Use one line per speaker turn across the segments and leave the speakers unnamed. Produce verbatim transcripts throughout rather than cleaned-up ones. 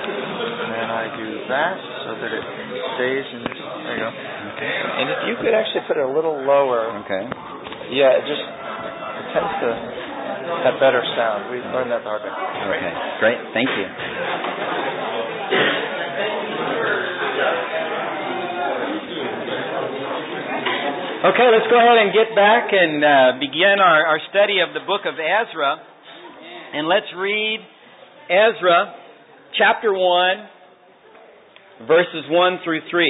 And then I do that so that it stays in this. There you go. Okay. And if you could actually put it a little lower.
Okay.
Yeah, it just it tends to have better sound. We learned that the hard way.
Okay. Great. Thank you. Okay, let's go ahead and get back and uh, begin our, our study of the book of Ezra. And let's read Ezra chapter one, verses one through three.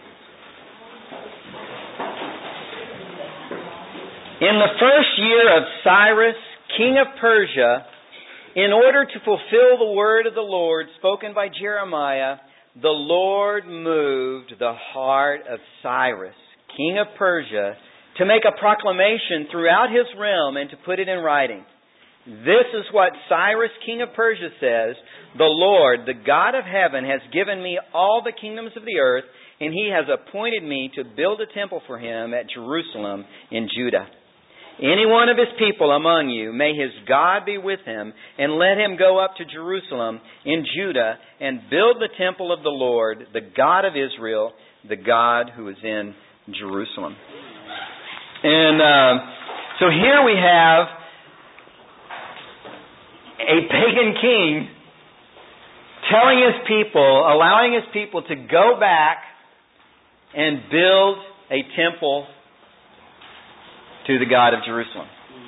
In the first year of Cyrus, king of Persia, in order to fulfill the word of the Lord spoken by Jeremiah, the Lord moved the heart of Cyrus, king of Persia, to make a proclamation throughout his realm and to put it in writing. This is what Cyrus, king of Persia, says: The Lord, the God of heaven, has given me all the kingdoms of the earth, and He has appointed me to build a temple for Him at Jerusalem in Judah. Any one of His people among you, may his God be with him, and let him go up to Jerusalem in Judah and build the temple of the Lord, the God of Israel, the God who is in Jerusalem. And uh, so here we have a pagan king telling his people, allowing his people to go back and build a temple to the God of Jerusalem.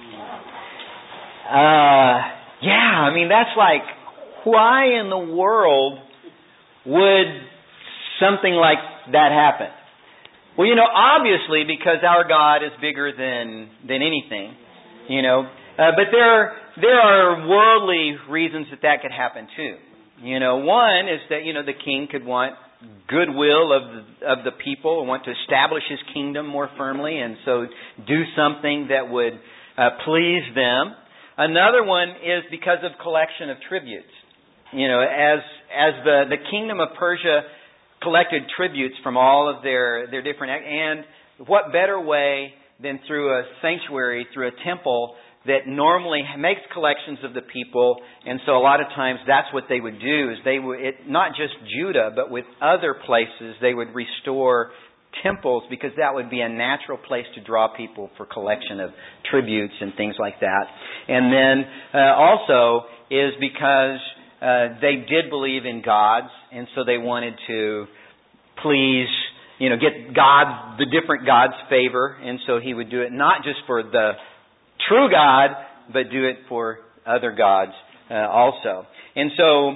Uh, yeah, I mean, that's like, why in the world would something like that happen? Well, you know, obviously because our God is bigger than than anything, you know. Uh, but there are, there are worldly reasons that that could happen too. You know, one is that, you know, the king could want goodwill of the, of the people and want to establish his kingdom more firmly, and so do something that would uh, please them. Another one is because of collection of tributes. You know, as as the, the kingdom of Persia collected tributes from all of their, their different... And what better way than through a sanctuary, through a temple that normally makes collections of the people. And so a lot of times that's what they would do, is they would, it, not just Judah, but with other places, they would restore temples, because that would be a natural place to draw people for collection of tributes and things like that. And then uh, also is because uh, they did believe in gods, and so they wanted to please, you know, get God, the different gods' favor, and so he would do it not just for the true God, but do it for other gods uh, also. And so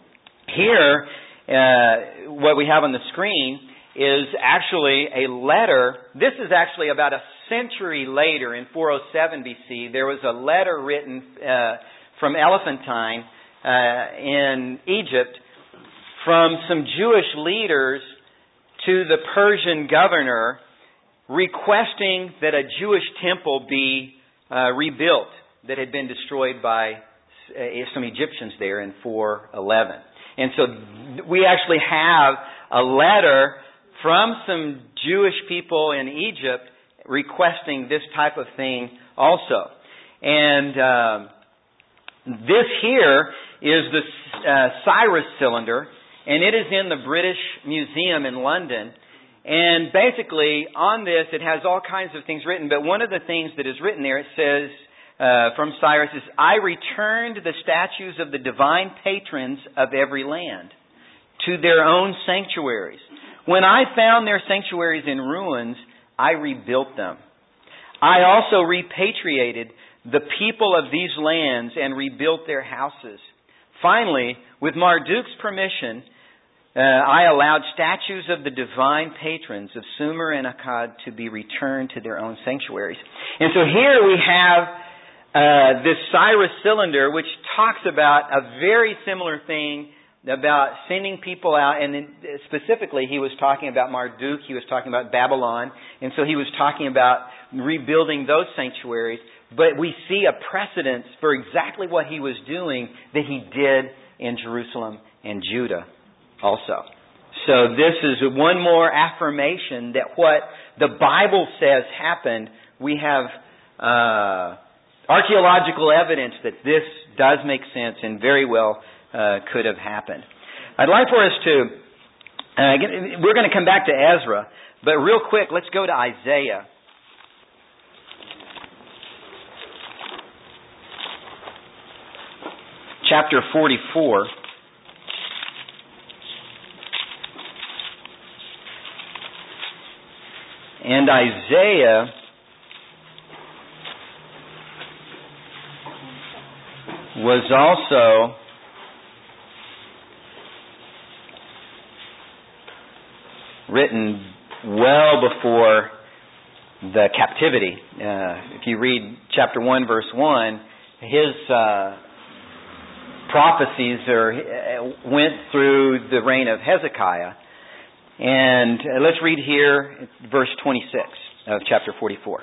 here, uh, what we have on the screen is actually a letter. This is actually about a century later, in four oh seven B C. There was a letter written uh, from Elephantine uh, in Egypt from some Jewish leaders to the Persian governor, requesting that a Jewish temple be uh, rebuilt that had been destroyed by uh, some Egyptians there in four eleven. And so we actually have a letter from some Jewish people in Egypt requesting this type of thing also. And um, this here is the uh, Cyrus cylinder, and it is in the British Museum in London. And basically on this it has all kinds of things written, but one of the things that is written there, it says uh, from Cyrus is, I returned the statues of the divine patrons of every land to their own sanctuaries. When I found their sanctuaries in ruins, I rebuilt them. I also repatriated the people of these lands and rebuilt their houses. Finally, with Marduk's permission, uh, I allowed statues of the divine patrons of Sumer and Akkad to be returned to their own sanctuaries. And so here we have uh, this Cyrus cylinder, which talks about a very similar thing about sending people out, and then specifically he was talking about Marduk, he was talking about Babylon, and so he was talking about rebuilding those sanctuaries. But we see a precedence for exactly what he was doing that he did in Jerusalem and Judah also. So this is one more affirmation that what the Bible says happened. We have uh, archaeological evidence that this does make sense and very well Uh, could have happened. I'd like for us to, uh, get, we're going to come back to Ezra, but real quick, let's go to Isaiah. Chapter forty-four. And Isaiah was also written well before the captivity. Uh, if you read chapter one, verse one, his uh, prophecies are, went through the reign of Hezekiah. And uh, let's read here verse twenty-six of chapter forty-four.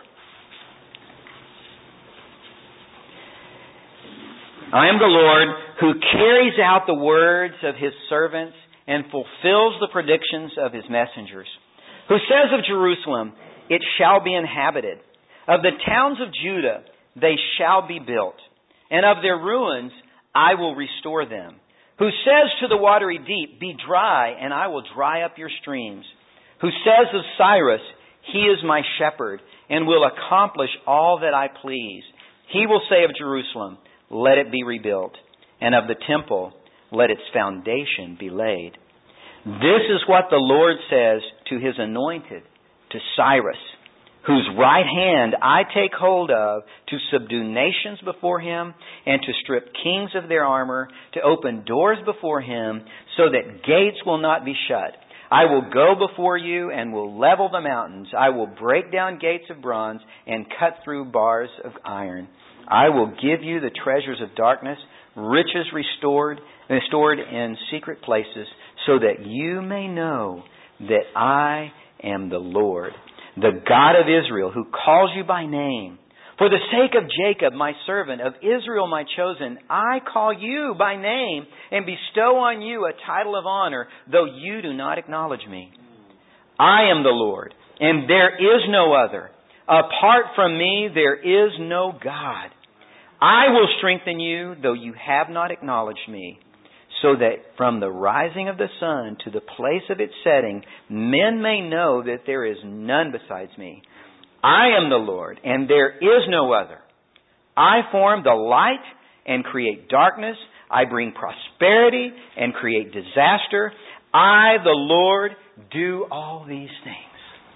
I am the Lord who carries out the words of His servants and fulfills the predictions of His messengers, who says of Jerusalem, it shall be inhabited. Of the towns of Judah, they shall be built. And of their ruins, I will restore them. Who says to the watery deep, be dry, and I will dry up your streams. Who says of Cyrus, he is my shepherd, and will accomplish all that I please. He will say of Jerusalem, let it be rebuilt. And of the temple, let its foundation be laid. This is what the Lord says to His anointed, to Cyrus, whose right hand I take hold of to subdue nations before Him and to strip kings of their armor, to open doors before Him so that gates will not be shut. I will go before you and will level the mountains. I will break down gates of bronze and cut through bars of iron. I will give you the treasures of darkness, riches restored, restored in secret places, so that you may know that I am the Lord, the God of Israel, who calls you by name. For the sake of Jacob, my servant, of Israel, my chosen, I call you by name and bestow on you a title of honor, though you do not acknowledge me. I am the Lord, and there is no other. Apart from me, there is no God. I will strengthen you, though you have not acknowledged me, so that from the rising of the sun to the place of its setting, men may know that there is none besides me. I am the Lord, and there is no other. I form the light and create darkness. I bring prosperity and create disaster. I, the Lord, do all these things.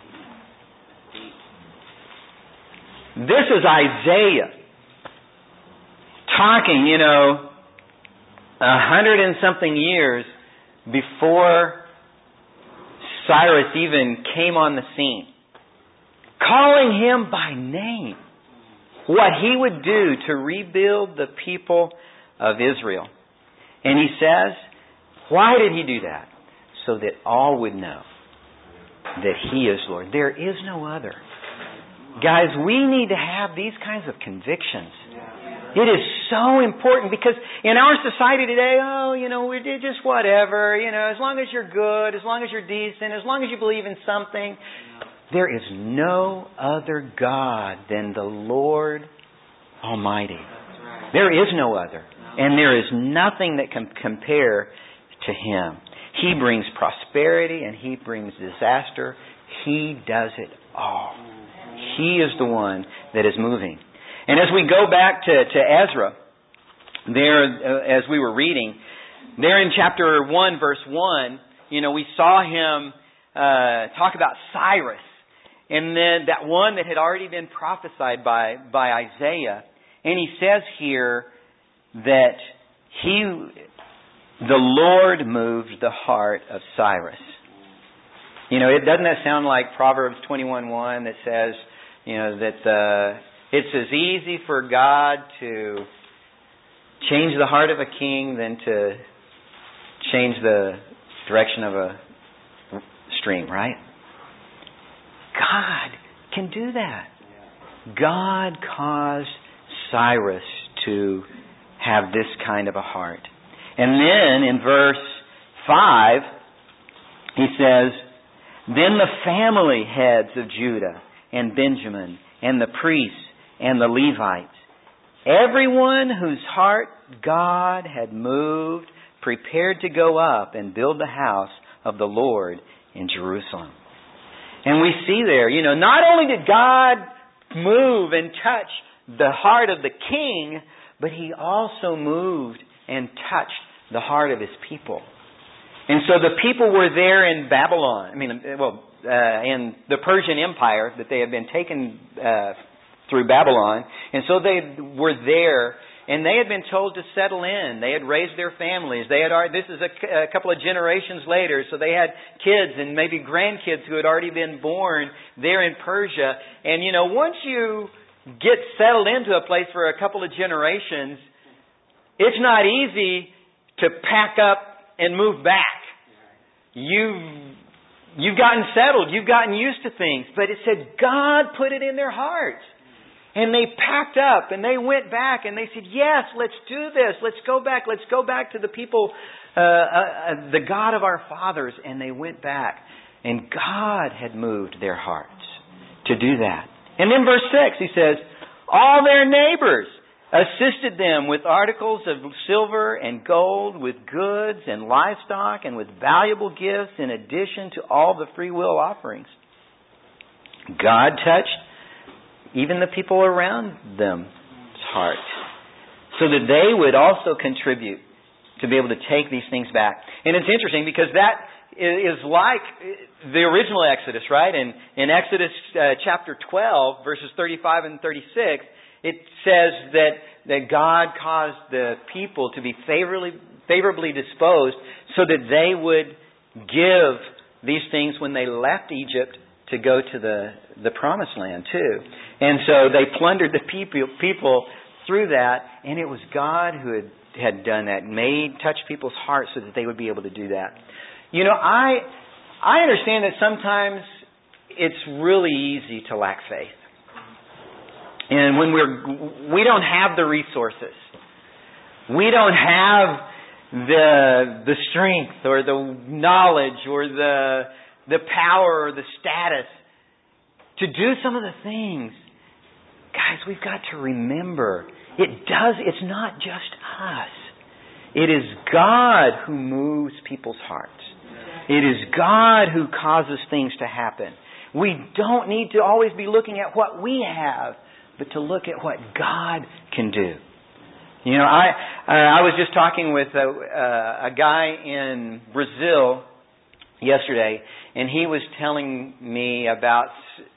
This is Isaiah talking, you know, a hundred and something years before Cyrus even came on the scene, calling him by name, what he would do to rebuild the people of Israel. And he says, why did he do that? So that all would know that He is Lord. There is no other. Guys, we need to have these kinds of convictions. It is so important because in our society today, oh, you know, we did just whatever, you know, as long as you're good, as long as you're decent, as long as you believe in something. There is no other God than the Lord Almighty. There is no other. And there is nothing that can compare to Him. He brings prosperity and He brings disaster. He does it all. He is the one that is moving. And as we go back to, to Ezra, there, uh, as we were reading, there in chapter one, verse one, you know, we saw him uh, talk about Cyrus. And then that one that had already been prophesied by, by Isaiah. And he says here that he, the Lord moved the heart of Cyrus. You know, it doesn't that sound like Proverbs twenty-one one that says, you know, that uh, it's as easy for God to change the heart of a king than to change the direction of a stream, right? God can do that. God caused Cyrus to have this kind of a heart. And then in verse five, he says, then the family heads of Judah and Benjamin and the priests and the Levites, everyone whose heart God had moved, prepared to go up and build the house of the Lord in Jerusalem. And we see there, you know, not only did God move and touch the heart of the king, but He also moved and touched the heart of His people. And so the people were there in Babylon, I mean, well, uh, in the Persian Empire, that they had been taken uh, through Babylon. And so they were there, and they had been told to settle in. They had raised their families. They had. This is a, a couple of generations later, so they had kids and maybe grandkids who had already been born there in Persia. And, you know, once you get settled into a place for a couple of generations, it's not easy to pack up and move back. You've, you've gotten settled. You've gotten used to things. But it said God put it in their hearts. And they packed up and they went back and they said, yes, let's do this. Let's go back. Let's go back to the people, uh, uh, the God of our fathers. And they went back. And God had moved their hearts to do that. And in verse six, He says, all their neighbors assisted them with articles of silver and gold, with goods and livestock, and with valuable gifts in addition to all the free will offerings. God touched even the people around them's heart, so that they would also contribute to be able to take these things back. And it's interesting because that is like the original Exodus, right? In, in Exodus uh, chapter twelve, verses thirty-five and thirty-six, it says that, that God caused the people to be favorably, favorably disposed so that they would give these things when they left Egypt to go to the, the promised land too. And so they plundered the people, people through that, and it was God who had, had done that, made, touched people's hearts so that they would be able to do that. You know, I I understand that sometimes it's really easy to lack faith. And when we're we don't have the resources. We don't have the the strength or the knowledge or the the power or the status to do some of the things. Guys, we've got to remember, it does, it's not just us. It is God who moves people's hearts. It is God who causes things to happen. We don't need to always be looking at what we have, but to look at what God can do. You know, I uh, I was just talking with a, uh, a guy in Brazil yesterday, and he was telling me about...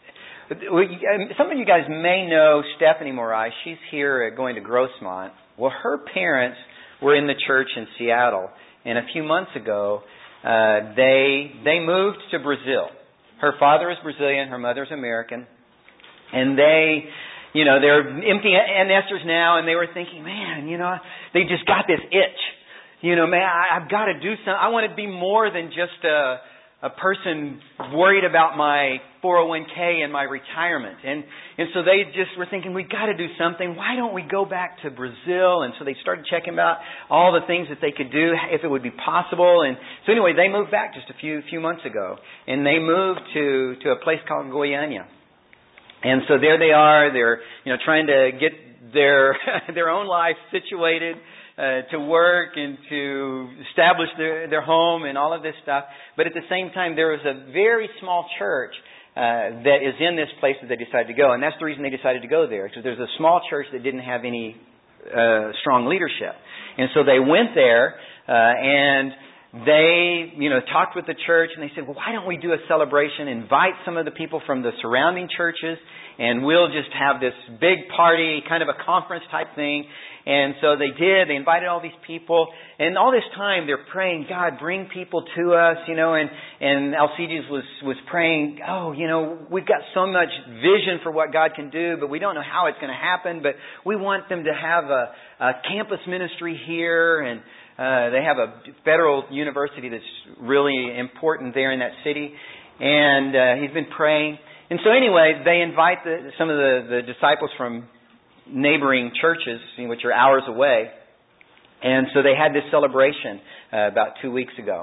Some of you guys may know Stephanie Morais. She's here going to Grossmont. Well, her parents were in the church in Seattle, and a few months ago, uh, they they moved to Brazil. Her father is Brazilian, her mother's American, and they, you know, they're empty nesters now, and they were thinking, man, you know, they just got this itch. You know, man, I, I've got to do something. I want to be more than just a a person worried about my four oh one k and my retirement. And and so they just were thinking, we've got to do something. Why don't we go back to Brazil? And so they started checking out all the things that they could do, if it would be possible. And so anyway, they moved back just a few few months ago. And they moved to, to a place called Goiânia. And so there they are. They're, you know, trying to get their their own life situated. Uh, to work and to establish their, their home and all of this stuff. But at the same time, there was a very small church uh, that is in this place that they decided to go. And that's the reason they decided to go there, because there's a small church that didn't have any uh, strong leadership. And so they went there uh, and they, you know, talked with the church, and they said, well, why don't we do a celebration, invite some of the people from the surrounding churches, and we'll just have this big party, kind of a conference type thing. And so they did. They invited all these people. And all this time they're praying, God, bring people to us, you know. And, and Alcides was, was praying, oh, you know, we've got so much vision for what God can do, but we don't know how it's going to happen. But we want them to have a, a campus ministry here. And uh, they have a federal university that's really important there in that city. And uh, he's been praying. And so anyway, they invite the, some of the, the disciples from neighboring churches, which are hours away. And so they had this celebration uh, about two weeks ago.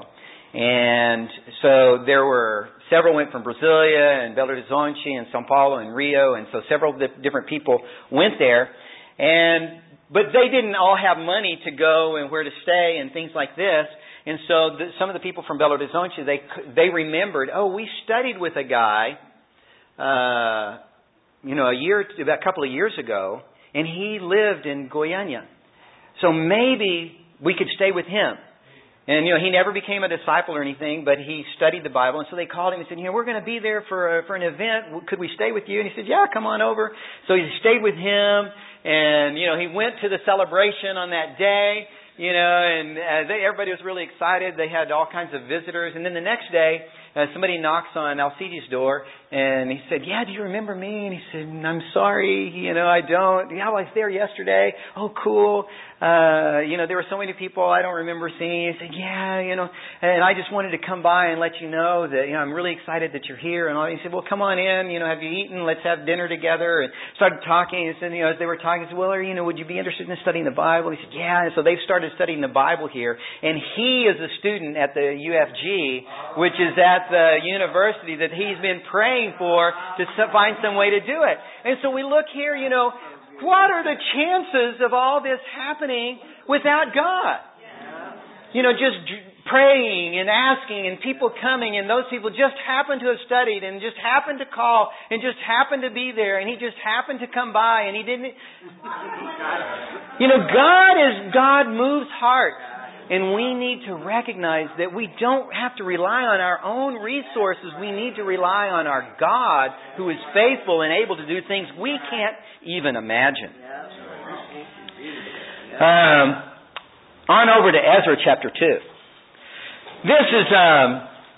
And so there were several went from Brasilia and Belo Horizonte and São Paulo and Rio. And so several different people went there. And but they didn't all have money to go and where to stay and things like this. And so the, some of the people from Belo Horizonte, they they remembered, oh, we studied with a guy, uh, you know, a year, about a couple of years ago, and he lived in Goiânia. So maybe we could stay with him. And, you know, he never became a disciple or anything, but he studied the Bible. And so they called him and said, you know, we're going to be there for a, for an event. Could we stay with you? And he said, yeah, come on over. So he stayed with him. And, you know, he went to the celebration on that day, you know, and uh, they, everybody was really excited. They had all kinds of visitors. And then the next day, uh, somebody knocks on Alcides' door. And he said, yeah, do you remember me? And he said, I'm sorry, you know, I don't. Yeah, well, I was there yesterday. Oh, cool. Uh, you know, there were so many people I don't remember seeing. He said, yeah, you know, and I just wanted to come by and let you know that, you know, I'm really excited that you're here. And all. He said, well, come on in, you know, have you eaten? Let's have dinner together. And started talking. And said, you know, as they were talking, he said, well, you know, would you be interested in studying the Bible? He said, yeah. And so they started studying the Bible here. And he is a student at the U F G, which is at the university that he's been praying for to find some way to do it. And so we look here, you know, what are the chances of all this happening without God? You know, just praying and asking and people coming, and those people just happened to have studied and just happened to call and just happened to be there, and he just happened to come by and he didn't. You know, God is, God moves hearts. And we need to recognize that we don't have to rely on our own resources. We need to rely on our God who is faithful and able to do things we can't even imagine. Um, on over to Ezra chapter two. This is um,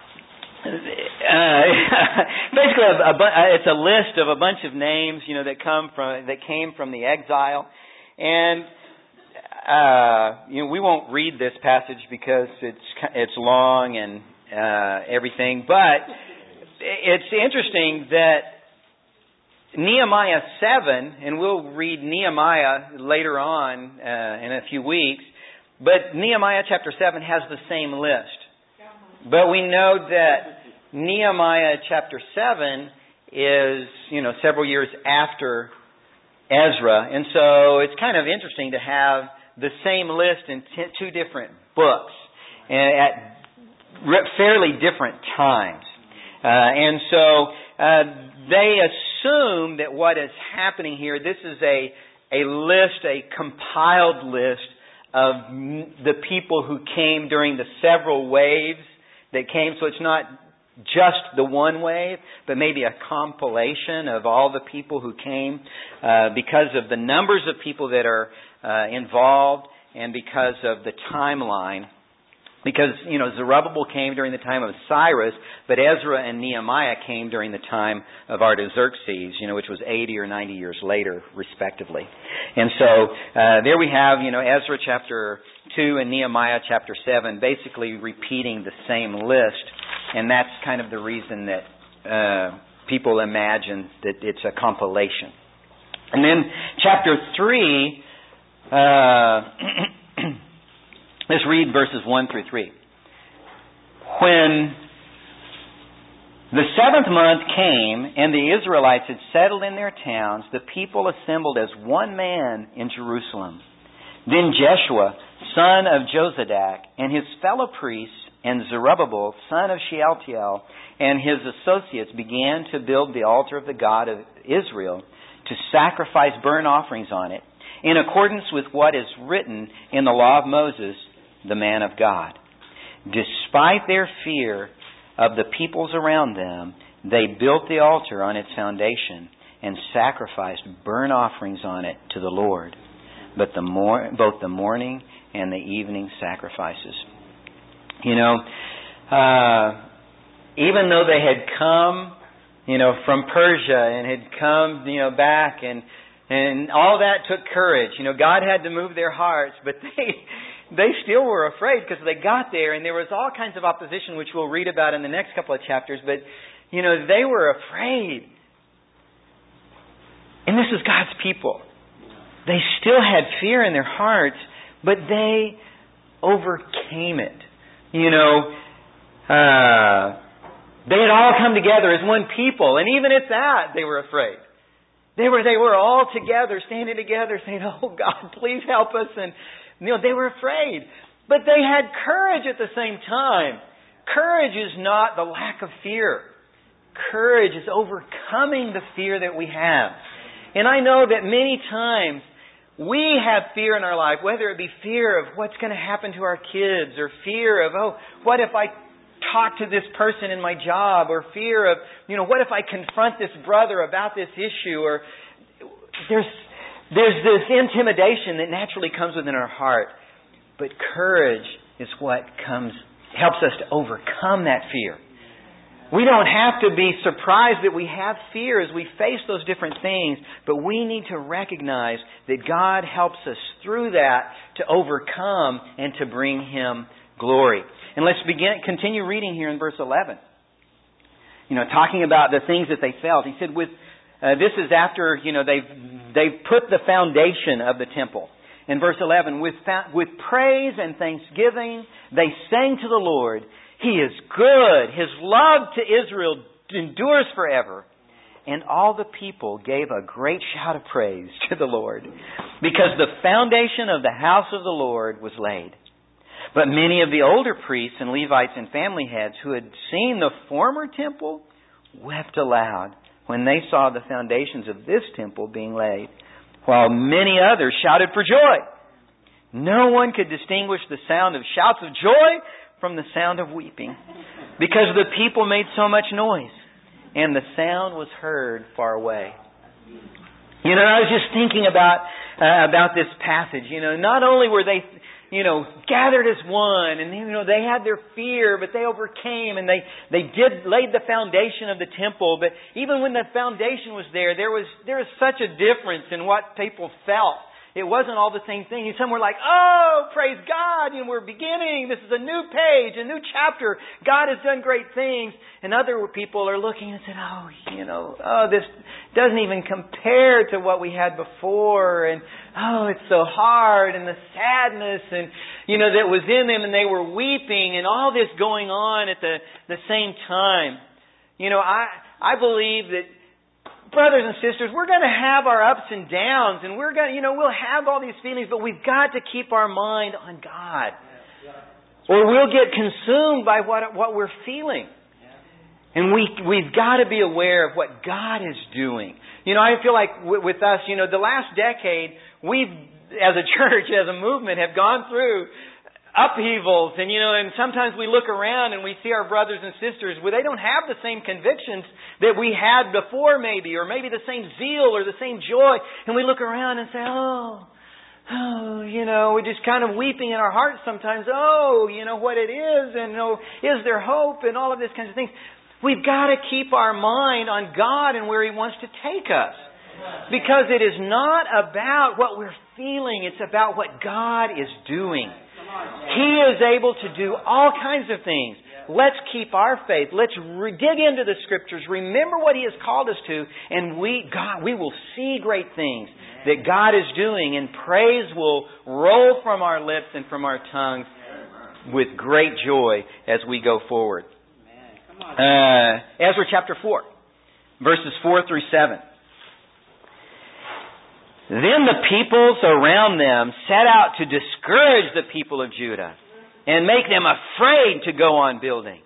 uh, basically a, a, it's a list of a bunch of names, you know, that come from that came from the exile, and Uh, you know, we won't read this passage because it's it's long and uh, everything, but it's interesting that Nehemiah seven, and we'll read Nehemiah later on uh, in a few weeks, but Nehemiah chapter seven has the same list. But we know that Nehemiah chapter seven is, you know, several years after Ezra, and so it's kind of interesting to have the same list in t- two different books at fairly different times. Uh, and so uh, they assume that what is happening here, this is a, a list, a compiled list of m- the people who came during the several waves that came. So it's not just the one wave, but maybe a compilation of all the people who came uh, because of the numbers of people that are Uh, involved, and because of the timeline. Because, you know, Zerubbabel came during the time of Cyrus, but Ezra and Nehemiah came during the time of Artaxerxes, you know, which was eighty or ninety years later, respectively. And so uh, there we have, you know, Ezra chapter two and Nehemiah chapter seven, basically repeating the same list, and that's kind of the reason that uh, people imagine that it's a compilation. And then chapter three. Uh, let's read verses one through three. When the seventh month came and the Israelites had settled in their towns, the people assembled as one man in Jerusalem. Then Jeshua, son of Jozadak, and his fellow priests, and Zerubbabel, son of Shealtiel, and his associates began to build the altar of the God of Israel to sacrifice burnt offerings on it, in accordance with what is written in the law of Moses, the man of God. Despite their fear of the peoples around them, they built the altar on its foundation and sacrificed burnt offerings on it to the Lord, but the mor- both the morning and the evening sacrifices. You know, uh, even though they had come, you know, from Persia and had come, you know, back and And all that took courage. You know, God had to move their hearts, but they they still were afraid because they got there and there was all kinds of opposition, which we'll read about in the next couple of chapters. But, you know, they were afraid. And this is God's people. They still had fear in their hearts, but they overcame it. You know, uh, they had all come together as one people. And even at that, they were afraid. They were, they were all together, standing together, saying, oh God, please help us. And, you know, they were afraid. But they had courage at the same time. Courage is not the lack of fear. Courage is overcoming the fear that we have. And I know that many times we have fear in our life, whether it be fear of what's going to happen to our kids, or fear of, oh, what if I talk to this person in my job, or fear of, you know, what if I confront this brother about this issue, or there's there's this intimidation that naturally comes within our heart. But courage is what comes helps us to overcome that fear. We don't have to be surprised that we have fear as we face those different things, but we need to recognize that God helps us through that to overcome and to bring Him glory. And let's begin, continue reading here in verse eleven. You know, talking about the things that they felt. He said, "With uh, this is after you know they've they've put the foundation of the temple." In verse eleven, with with praise and thanksgiving, they sang to the Lord. He is good. His love to Israel endures forever. And all the people gave a great shout of praise to the Lord, because the foundation of the house of the Lord was laid. But many of the older priests and Levites and family heads who had seen the former temple wept aloud when they saw the foundations of this temple being laid, while many others shouted for joy. No one could distinguish the sound of shouts of joy from the sound of weeping, because the people made so much noise, and the sound was heard far away. You know, I was just thinking about uh, about this passage. You know, not only were they, you know, gathered as one, and you know they had their fear, but they overcame, and they they did laid the foundation of the temple. But even when the foundation was there, there was there was such a difference in what people felt. It wasn't all the same thing. Some were like, oh, praise God, you know, we're beginning. This is a new page, a new chapter. God has done great things. And other people are looking and said, oh, you know, oh, this doesn't even compare to what we had before. And, oh, it's so hard. And the sadness and, you know, that was in them, and they were weeping, and all this going on at the, the same time. You know, I, I believe that, brothers and sisters, we're going to have our ups and downs, and we're going to, you know, we'll have all these feelings, but we've got to keep our mind on God, or we'll get consumed by what what we're feeling. And we we've got to be aware of what God is doing. You know, I feel like w- with us, you know, the last decade, we've, as a church, as a movement, have gone through upheavals, and you know, and sometimes we look around and we see our brothers and sisters where they don't have the same convictions that we had before, maybe, or maybe the same zeal or the same joy, and we look around and say, oh, oh, you know, we're just kind of weeping in our hearts sometimes. Oh, you know what it is, and you know, is there hope, and all of this kinds of things. We've got to keep our mind on God and where He wants to take us, because it is not about what we're feeling; it's about what God is doing. He is able to do all kinds of things. Let's keep our faith. Let's re- dig into the Scriptures. Remember what He has called us to, and we, God, we will see great things that God is doing, and praise will roll from our lips and from our tongues with great joy as we go forward. Uh, Ezra chapter four, verses four through seven. Then the peoples around them set out to discourage the people of Judah and make them afraid to go on building.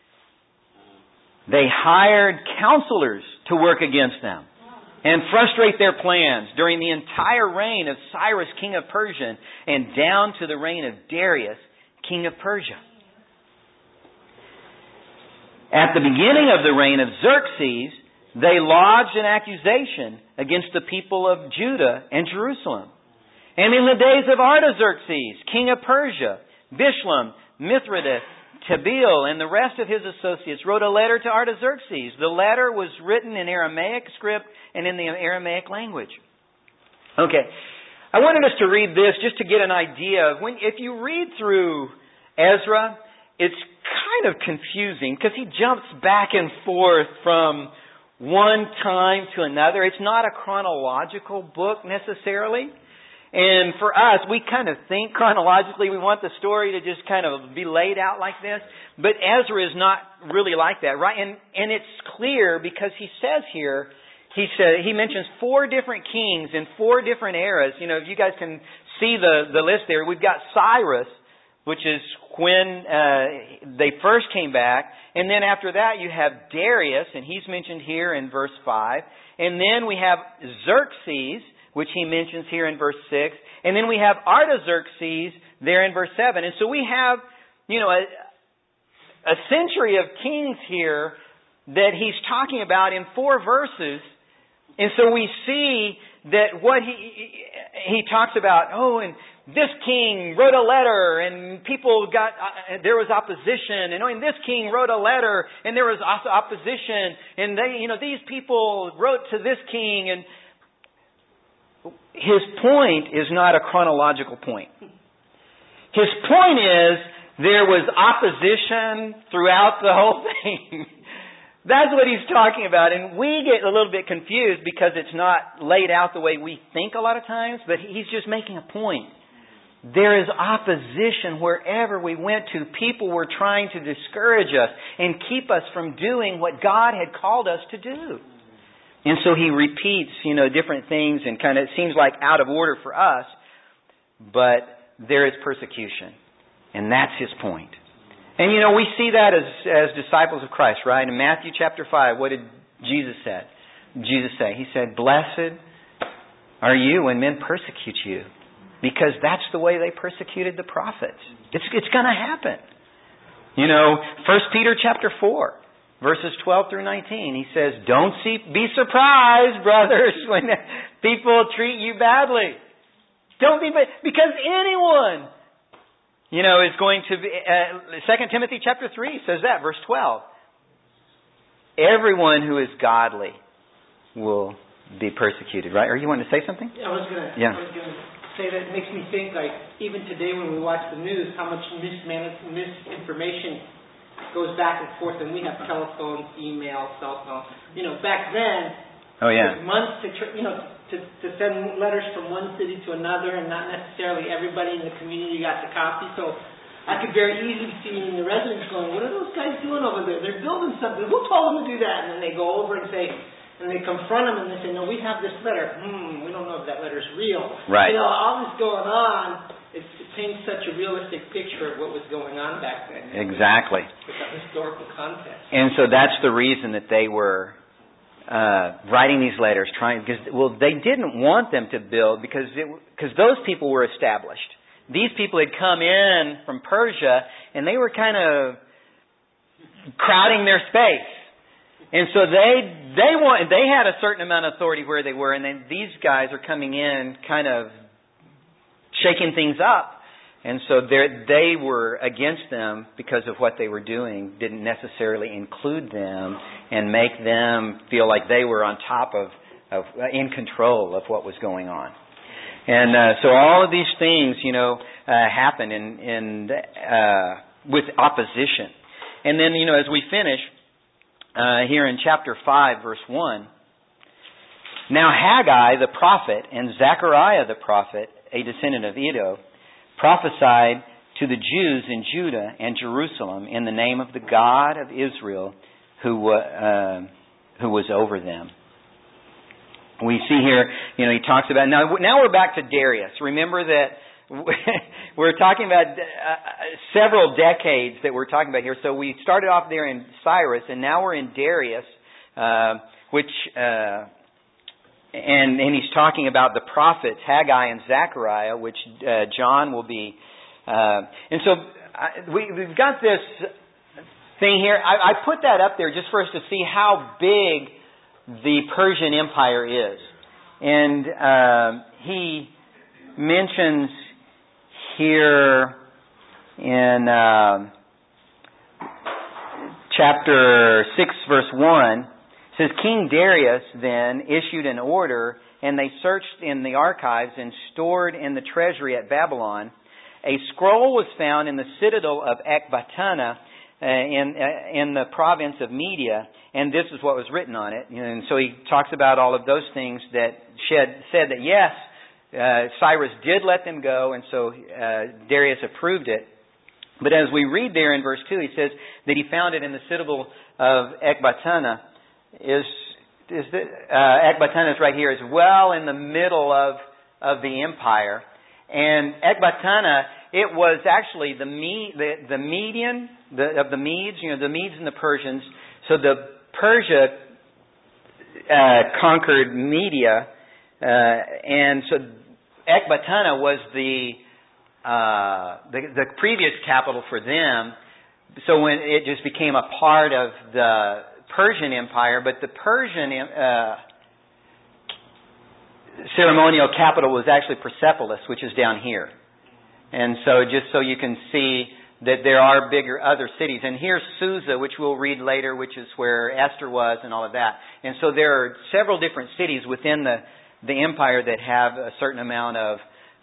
They hired counselors to work against them and frustrate their plans during the entire reign of Cyrus, king of Persia, and down to the reign of Darius, king of Persia. At the beginning of the reign of Xerxes, they lodged an accusation against the people of Judah and Jerusalem. And in the days of Artaxerxes, king of Persia, Bishlam, Mithridates, Tabeel, and the rest of his associates wrote a letter to Artaxerxes. The letter was written in Aramaic script and in the Aramaic language. Okay, I wanted us to read this just to get an idea of when, if you read through Ezra, it's kind of confusing because he jumps back and forth from one time to another. It's not a chronological book necessarily. And for us, we kind of think chronologically. We want the story to just kind of be laid out like this. But Ezra is not really like that, right? And and it's clear because he says here, he said he mentions four different kings in four different eras. You know, if you guys can see the, the list there, we've got Cyrus, which is when uh, they first came back. And then after that, you have Darius, and he's mentioned here in verse five. And then we have Xerxes, which he mentions here in verse six. And then we have Artaxerxes there in verse seven. And so we have, you know, a, a century of kings here that he's talking about in four verses. And so we see that what he he talks about, oh, and this king wrote a letter and people got, uh, there was opposition. And, oh, and this king wrote a letter and there was opposition. And they, you know, these people wrote to this king. And his point is not a chronological point. His point is there was opposition throughout the whole thing. That's what he's talking about. And we get a little bit confused because it's not laid out the way we think a lot of times, but he's just making a point. There is opposition wherever we went to. People were trying to discourage us and keep us from doing what God had called us to do. And so he repeats, you know, different things and kind of, it seems like out of order for us, but there is persecution. And that's his point. And, you know, we see that as as disciples of Christ, right? In Matthew chapter five, what did Jesus say? Jesus say? He said, "Blessed are you when men persecute you, because that's the way they persecuted the prophets." It's it's going to happen. You know, First Peter chapter four, verses twelve through nineteen, he says, "Don't see, be surprised, brothers, when people treat you badly. Don't be, because anyone." You know, is going to be, uh, Second Timothy chapter three says that, verse twelve. Everyone who is godly will be persecuted, right? Or you wanted to say something?
Yeah, I was going to
yeah.
say that it makes me think, like, even today when we watch the news, how much misman- misinformation goes back and forth, and we have telephones, email, cell phones. You know, back then,
oh yeah,
it took months to, tr- you know, to, to send letters from one city to another, and not necessarily everybody in the community got the copy. So I could very easily see the residents going, "What are those guys doing over there? They're building something. Who told them to do that?" And then they go over and say, and they confront them and they say, "No, we have this letter. Hmm, we don't know if that letter's real."
Right.
You know, all this going on, it, it paints such a realistic picture of what was going on back then.
Exactly.
With that historical context.
And so that's the reason that they were Uh, writing these letters, trying because well, they didn't want them to build because it, because those people were established. These people had come in from Persia and they were kind of crowding their space, and so they they want they had a certain amount of authority where they were, and then these guys are coming in, kind of shaking things up. And so they were against them because of what they were doing, didn't necessarily include them and make them feel like they were on top of, of in control of what was going on. And uh, so all of these things, you know, uh, happen in, in uh, with opposition. And then, you know, as we finish uh, here in chapter five, verse one, now Haggai the prophet and Zechariah the prophet, a descendant of Iddo, prophesied to the Jews in Judah and Jerusalem in the name of the God of Israel who uh, who was over them. We see here, you know, he talks about, now, now we're back to Darius. Remember that we're talking about uh, several decades that we're talking about here. So we started off there in Cyrus, and now we're in Darius, uh, which... Uh, And, and he's talking about the prophets, Haggai and Zechariah, which uh, John will be. Uh, and so I, we, we've got this thing here. I, I put that up there just for us to see how big the Persian Empire is. And uh, he mentions here in uh, chapter six, verse one, it says, "King Darius then issued an order, and they searched in the archives and stored in the treasury at Babylon. A scroll was found in the citadel of Ecbatana uh, in, uh, in the province of Media, and this is what was written on it." And so he talks about all of those things that shed, said that, yes, uh, Cyrus did let them go, and so uh, Darius approved it. But as we read there in verse two, he says that he found it in the citadel of Ecbatana, is is the, uh, Ecbatana is right here. It's well in the middle of of the empire, and Ecbatana, it was actually the Me, the, the Median the, of the Medes, you know, the Medes and the Persians. So the Persia uh, conquered Media, uh, and so Ecbatana was the, uh, the the previous capital for them. So when it just became a part of the Persian Empire, but the Persian uh, ceremonial capital was actually Persepolis, which is down here. And so just so you can see that there are bigger other cities. And here's Susa, which we'll read later, which is where Esther was and all of that. And so there are several different cities within the, the empire that have a certain amount of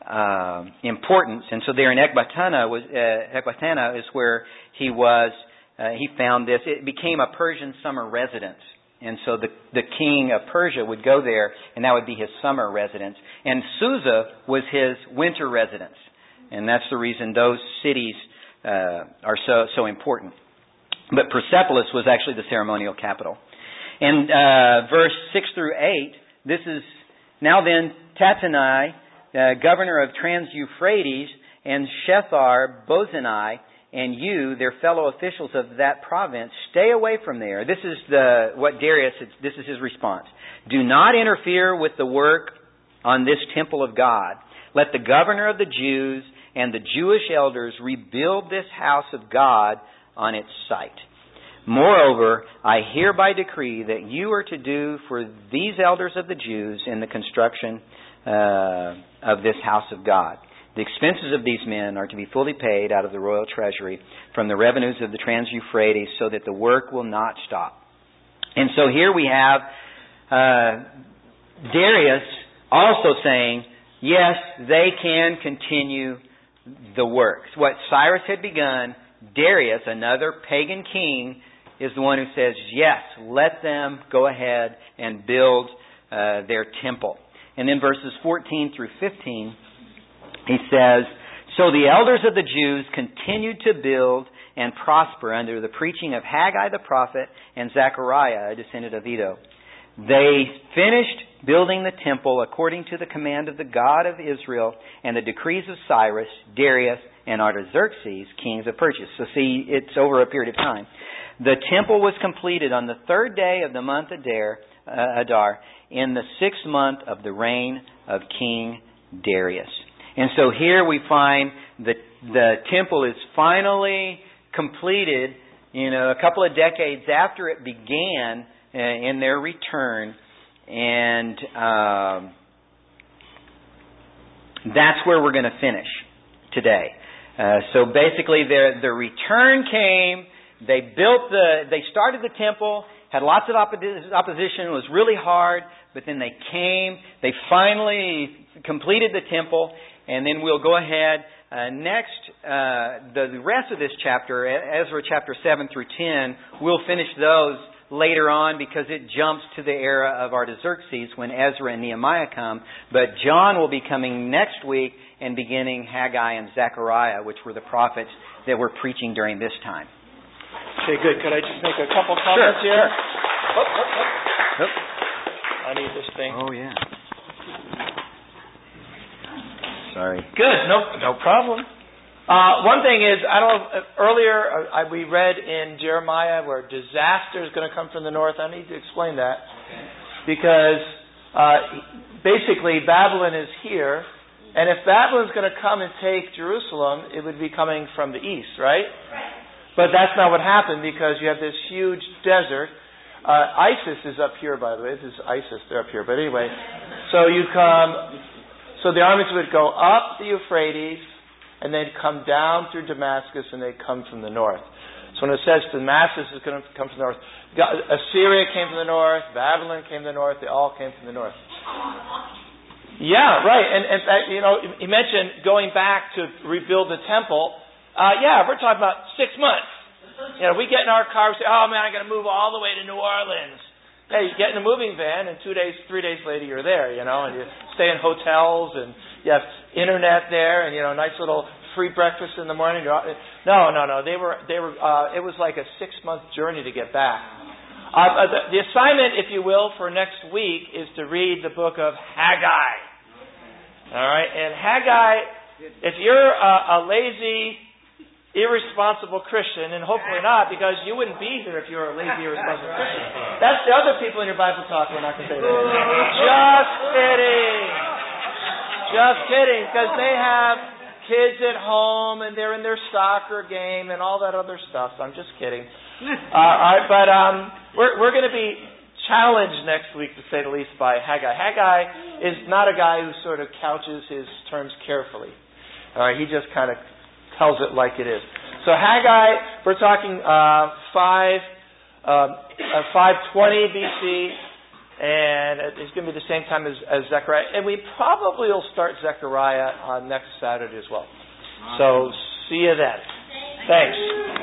uh, importance. And so there in Ecbatana, was, uh, Ecbatana is where he was, uh, he found this. It became a Persian summer residence. And so the, the king of Persia would go there, and that would be his summer residence. And Susa was his winter residence. And that's the reason those cities uh, are so so important. But Persepolis was actually the ceremonial capital. And uh, verse six through eight, this is, now then, Tattenai, uh, governor of Trans-Euphrates, and Shethar-Bozenai, and you, their fellow officials of that province, stay away from there. This is the what Darius, this is his response. Do not interfere with the work on this temple of God. Let the governor of the Jews and the Jewish elders rebuild this house of God on its site. Moreover, I hereby decree that you are to do for these elders of the Jews in the construction uh, of this house of God. The expenses of these men are to be fully paid out of the royal treasury from the revenues of the Trans-Euphrates, so that the work will not stop. And so here we have uh, Darius also saying, yes, they can continue the work. What Cyrus had begun, Darius, another pagan king, is the one who says, yes, let them go ahead and build uh, their temple. And then verses fourteen through fifteen, he says, so the elders of the Jews continued to build and prosper under the preaching of Haggai the prophet and Zechariah, a descendant of Iddo. They finished building the temple according to the command of the God of Israel and the decrees of Cyrus, Darius, and Artaxerxes, kings of Persia. So see, it's over a period of time. The temple was completed on the third day of the month Adar, uh, Adar in the sixth month of the reign of King Darius. And so here we find that the temple is finally completed, you know, a couple of decades after it began uh, in their return. And um, that's where we're going to finish today. Uh, so basically, their the return came. They built the. They started the temple. Had lots of opposi- opposition. It was really hard. But then they came. They finally completed the temple. And then we'll go ahead. Uh, next, uh, the, the rest of this chapter, Ezra chapter seven through ten, we'll finish those later on because it jumps to the era of Artaxerxes when Ezra and Nehemiah come. But John will be coming next week and beginning Haggai and Zechariah, which were the prophets that were preaching during this time.
Okay, good. Could I just make a couple comments
sure,
here?
Sure.
Oh, oh, oh. I need this thing.
Oh, yeah. Sorry.
Good. No, no problem. Uh, one thing is, I don't know, earlier uh, I, we read in Jeremiah where disaster is going to come from the north. I need to explain that. Because uh, basically Babylon is here, and if Babylon's going to come and take Jerusalem, it would be coming from the east, right? Right. But that's not what happened because you have this huge desert. Uh, ISIS is up here, by the way. This is ISIS. They're up here. But anyway, so you come, so the armies would go up the Euphrates, and they'd come down through Damascus, and they'd come from the north. So when it says Damascus is going to come from the north, Assyria came from the north, Babylon came from the north, they all came from the north. Yeah, right. And, and uh, you know, he mentioned going back to rebuild the temple. Uh, yeah, we're talking about six months. You know, we get in our car, we say, oh man, I got to move all the way to New Orleans. Hey, you get in a moving van, and two days, three days later, you're there, you know, and you stay in hotels, and you have internet there, and, you know, nice little free breakfast in the morning. No, no, no. They were, they were, uh, it was like a six-month journey to get back. Uh, the, the assignment, if you will, for next week is to read the book of Haggai. All right, and Haggai, if you're a, a lazy, irresponsible Christian, and hopefully not, because you wouldn't be here if you were a lazy, irresponsible Christian. That's the other people in your Bible talk. We're not going to say that. Just kidding. Just kidding, because they have kids at home and they're in their soccer game and all that other stuff. So I'm just kidding. Uh, all right, but um, we're we're going to be challenged next week, to say the least, by Haggai. Haggai is not a guy who sort of couches his terms carefully. All right, he just kind of tells it like it is. So Haggai, we're talking uh, five uh, uh, five twenty B C, and it's going to be the same time as, as Zechariah. And we probably will start Zechariah on next Saturday as well. So see you then. Thanks.